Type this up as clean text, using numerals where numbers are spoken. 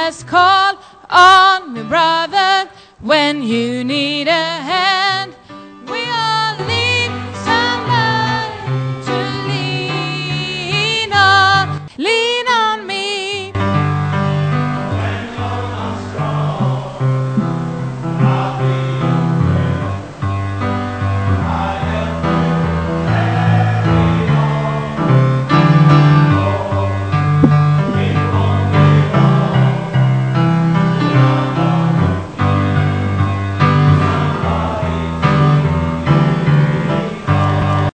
Just call on me, brother, when you need a hand.